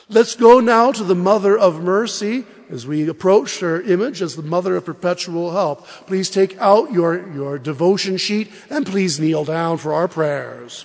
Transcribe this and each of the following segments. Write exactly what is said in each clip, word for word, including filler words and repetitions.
Let's go now to the Mother of Mercy as we approach her image as the Mother of Perpetual Help. Please take out your, your devotion sheet and please kneel down for our prayers.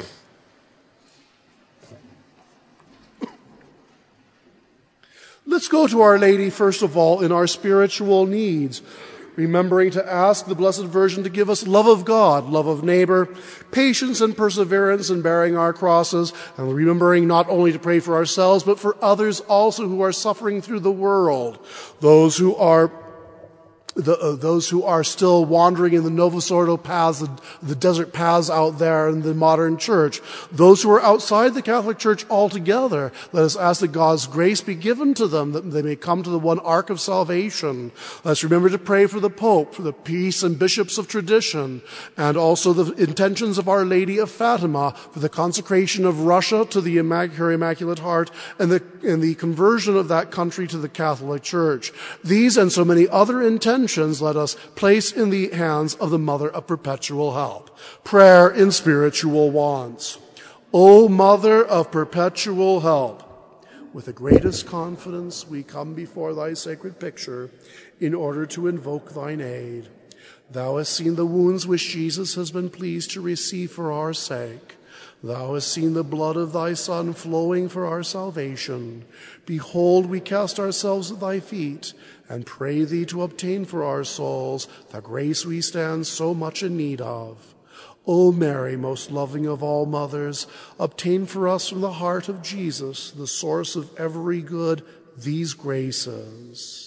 Let's go to Our Lady, first of all, in our spiritual needs, remembering to ask the Blessed Virgin to give us love of God, love of neighbor, patience and perseverance in bearing our crosses, and remembering not only to pray for ourselves, but for others also who are suffering through the world, those who are The, uh, those who are still wandering in the Novus Ordo paths, the, the desert paths out there in the modern church. Those who are outside the Catholic Church altogether, let us ask that God's grace be given to them, that they may come to the one ark of salvation. Let's remember to pray for the Pope, for the priests and bishops of tradition, and also the intentions of Our Lady of Fatima, for the consecration of Russia to the Immac- her Immaculate Heart, and the, and the conversion of that country to the Catholic Church. These and so many other intentions let us place in the hands of the Mother of Perpetual Help. Prayer in spiritual wants. O Mother of Perpetual Help, with the greatest confidence we come before thy sacred picture in order to invoke thine aid. Thou hast seen the wounds which Jesus has been pleased to receive for our sake. Thou hast seen the blood of thy Son flowing for our salvation. Behold, we cast ourselves at thy feet and pray thee to obtain for our souls the grace we stand so much in need of. O Mary, most loving of all mothers, obtain for us from the heart of Jesus, the source of every good, these graces.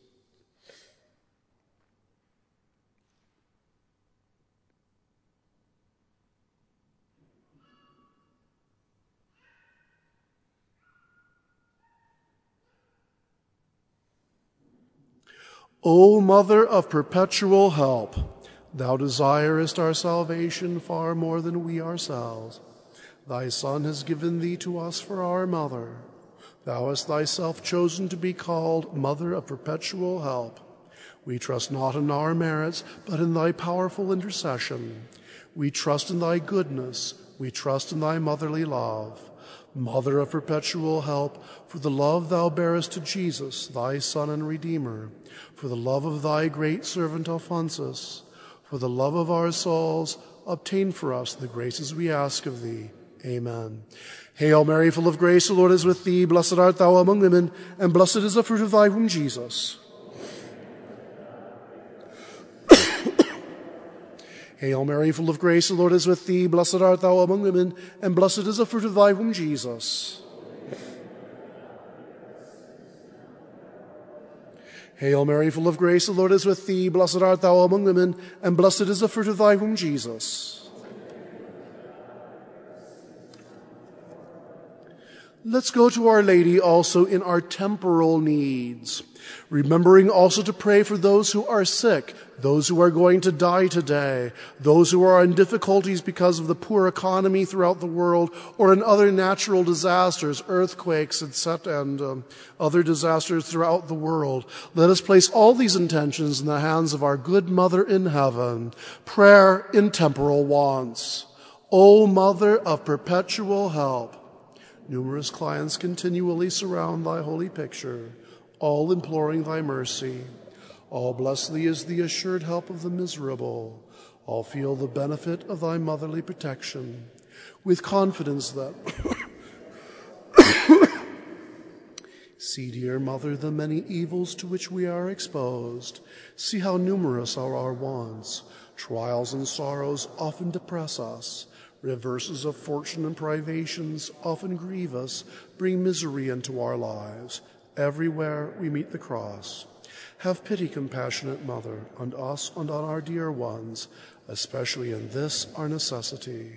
O Mother of Perpetual Help, thou desirest our salvation far more than we ourselves. Thy Son has given thee to us for our mother. Thou hast thyself chosen to be called Mother of Perpetual Help. We trust not in our merits, but in thy powerful intercession. We trust in thy goodness. We trust in thy motherly love. Mother of Perpetual Help, for the love thou bearest to Jesus, thy Son and Redeemer, for the love of thy great servant Alphonsus, for the love of our souls, obtain for us the graces we ask of thee. Amen. Hail Mary, full of grace, the Lord is with thee. Blessed art thou among women, and blessed is the fruit of thy womb, Jesus. Hail Mary, full of grace, the Lord is with thee. Blessed art thou among women, and blessed is the fruit of thy womb, Jesus. Hail Mary, full of grace, the Lord is with thee. Blessed art thou among women, and blessed is the fruit of thy womb, Jesus. Let's go to Our Lady also in our temporal needs, remembering also to pray for those who are sick, those who are going to die today, those who are in difficulties because of the poor economy throughout the world or in other natural disasters, earthquakes, et cetera, and um, other disasters throughout the world. Let us place all these intentions in the hands of our good Mother in heaven. Prayer in temporal wants. O Mother of Perpetual Help, numerous clients continually surround thy holy picture, all imploring thy mercy. All bless thee as the assured help of the miserable. All feel the benefit of thy motherly protection, with confidence that see, dear Mother, the many evils to which we are exposed. See how numerous are our wants. Trials and sorrows often depress us. Reverses of fortune and privations often grieve us, bring misery into our lives. Everywhere we meet the cross. Have pity, compassionate Mother, on us and on our dear ones, especially in this our necessity.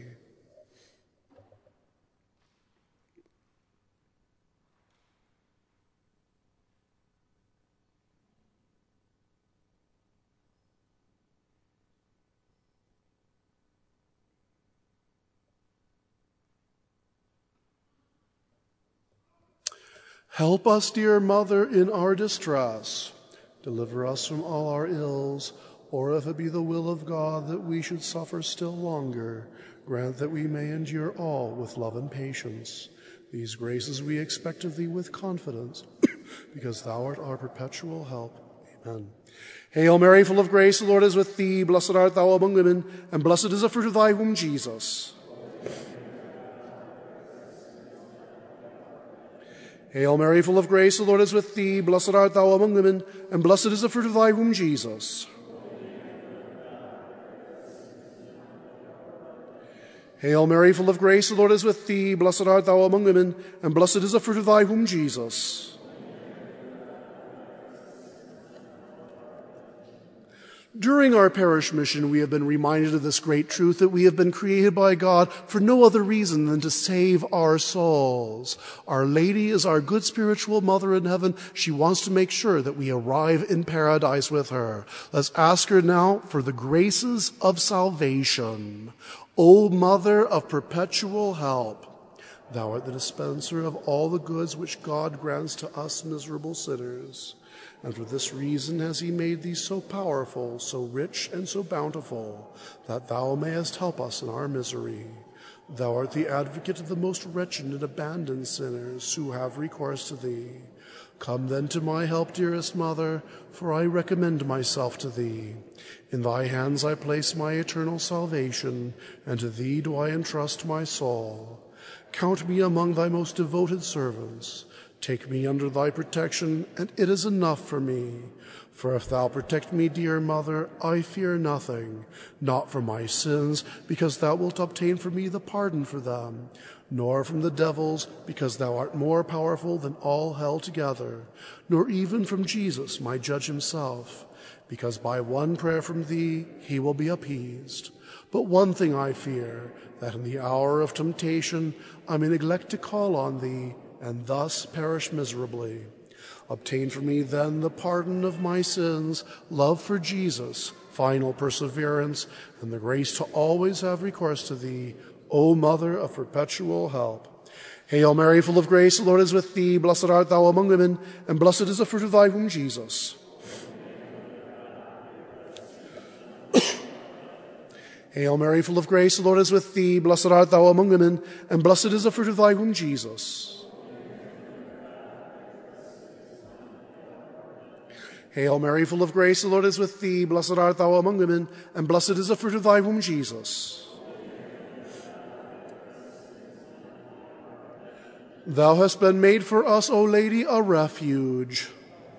Help us, dear Mother, in our distress. Deliver us from all our ills, or if it be the will of God that we should suffer still longer, grant that we may endure all with love and patience. These graces we expect of thee with confidence, because thou art our perpetual help. Amen. Hail Mary, full of grace, the Lord is with thee. Blessed art thou among women, and blessed is the fruit of thy womb, Jesus. Hail Mary, full of grace, the Lord is with thee. Blessed art thou among women, and blessed is the fruit of thy womb, Jesus. Hail Mary, full of grace, the Lord is with thee. Blessed art thou among women, and blessed is the fruit of thy womb, Jesus. During our parish mission, we have been reminded of this great truth that we have been created by God for no other reason than to save our souls. Our Lady is our good spiritual mother in heaven. She wants to make sure that we arrive in paradise with her. Let's ask her now for the graces of salvation. O Mother of perpetual help, thou art the dispenser of all the goods which God grants to us miserable sinners. And for this reason has he made thee so powerful, so rich, and so bountiful, that thou mayest help us in our misery. Thou art the advocate of the most wretched and abandoned sinners who have recourse to thee. Come then to my help, dearest Mother, for I recommend myself to thee. In thy hands I place my eternal salvation, and to thee do I entrust my soul. Count me among thy most devoted servants. Take me under thy protection, and it is enough for me. For if thou protect me, dear Mother, I fear nothing, not for my sins, because thou wilt obtain for me the pardon for them, nor from the devils, because thou art more powerful than all hell together, nor even from Jesus, my judge himself, because by one prayer from thee he will be appeased. But one thing I fear, that in the hour of temptation I may neglect to call on thee, and thus perish miserably. Obtain for me then the pardon of my sins, love for Jesus, final perseverance, and the grace to always have recourse to thee, O Mother of perpetual help. Hail Mary, full of grace, the Lord is with thee. Blessed art thou among women, and blessed is the fruit of thy womb, Jesus. Hail Mary, full of grace, the Lord is with thee. Blessed art thou among women, and blessed is the fruit of thy womb, Jesus. Hail Mary, full of grace, the Lord is with thee. Blessed art thou among women, and blessed is the fruit of thy womb, Jesus. Thou hast been made for us, O Lady, a refuge.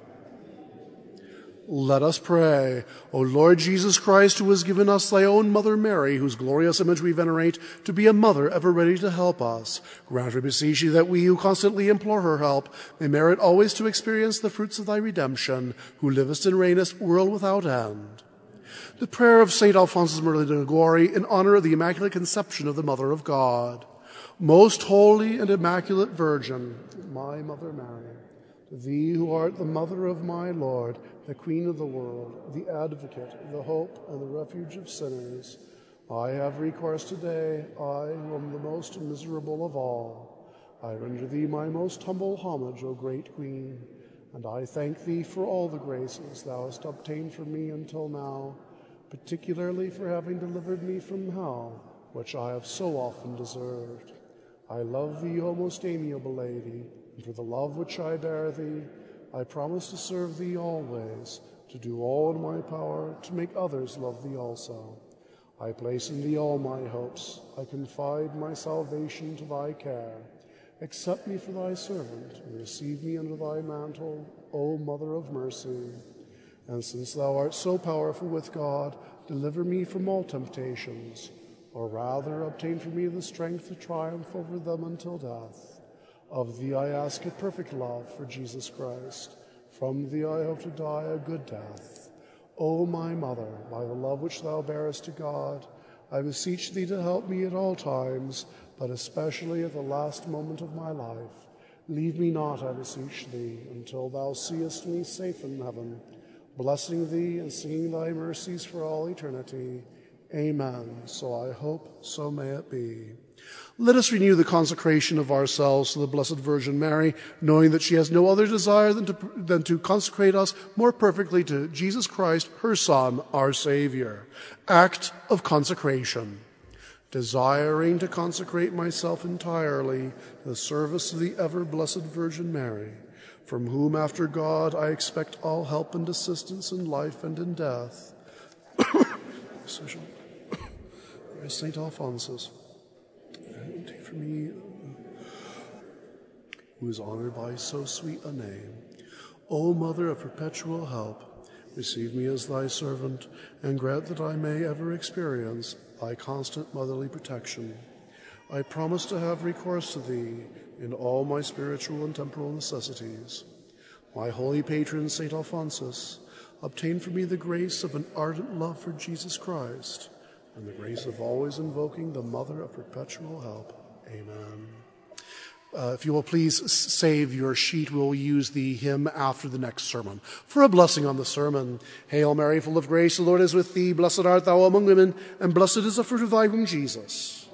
Let us pray. O Lord Jesus Christ, who has given us thy own Mother Mary, whose glorious image we venerate, to be a mother ever ready to help us, grant, we beseech thee, that we who constantly implore her help may merit always to experience the fruits of thy redemption, who livest and reignest world without end. The prayer of Saint Alphonsus Maria de Liguori in honor of the Immaculate Conception of the Mother of God. Most holy and immaculate Virgin, my Mother Mary, to thee who art the mother of my Lord, the Queen of the world, the advocate, the hope, and the refuge of sinners, I have recourse today, I who am the most miserable of all. I render thee my most humble homage, O great Queen, and I thank thee for all the graces thou hast obtained for me until now, particularly for having delivered me from hell, which I have so often deserved. I love thee, O most amiable Lady, and for the love which I bear thee, I promise to serve thee always, to do all in my power to make others love thee also. I place in thee all my hopes. I confide my salvation to thy care. Accept me for thy servant, and receive me under thy mantle, O Mother of mercy. And since thou art so powerful with God, deliver me from all temptations, or rather obtain for me the strength to triumph over them until death. Of thee I ask a perfect love for Jesus Christ. From thee I hope to die a good death. O my Mother, by the love which thou bearest to God, I beseech thee to help me at all times, but especially at the last moment of my life. Leave me not, I beseech thee, until thou seest me safe in heaven, blessing thee and singing thy mercies for all eternity. Amen. So I hope, so may it be. Let us renew the consecration of ourselves to the Blessed Virgin Mary, knowing that she has no other desire than to, than to consecrate us more perfectly to Jesus Christ, her Son, our Savior. Act of consecration. desiring to consecrate myself entirely to the service of the ever-blessed Virgin Mary, from whom, after God, I expect all help and assistance in life and in death. Saint Alphonsus, take for me, who is honored by so sweet a name. O Mother of perpetual help, receive me as thy servant, and grant that I may ever experience thy constant motherly protection. I promise to have recourse to thee in all my spiritual and temporal necessities. My holy patron, Saint Alphonsus, obtain for me the grace of an ardent love for Jesus Christ, and the grace of always invoking the Mother of perpetual help. Amen. Uh, if you will please s- save your sheet, we'll use the hymn after the next sermon. For a blessing on the sermon, Hail Mary, full of grace, the Lord is with thee. Blessed art thou among women, and blessed is the fruit of thy womb, Jesus.